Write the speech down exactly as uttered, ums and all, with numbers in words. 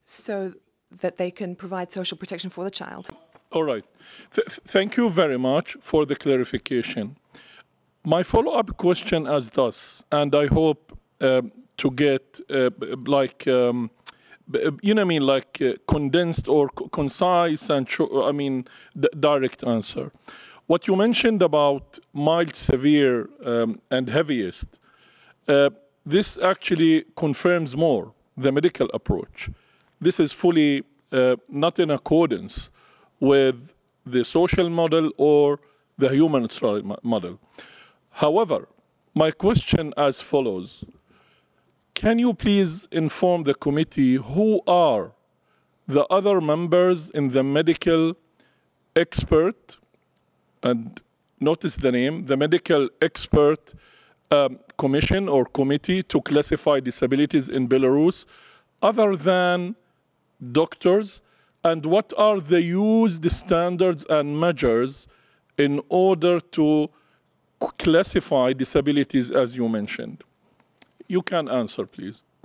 so that they can provide social protection for the child. All right. Th- thank you very much for the clarification. My follow-up question is thus, and I hope um, to get uh, like um, you know, I mean, like uh, condensed or c- concise and sho- I mean, d- direct answer. What you mentioned about mild, severe, um, and heaviest, uh, this actually confirms more the medical approach. This is fully uh, not in accordance with the social model or the human trial mo- model. However, my question as follows. Can you please inform the committee who are the other members in the medical expert, and notice the name, the medical expert um, commission or committee to classify disabilities in Belarus, other than doctors, and what are the used standards and measures in order to classify disabilities as you mentioned? You can answer, please.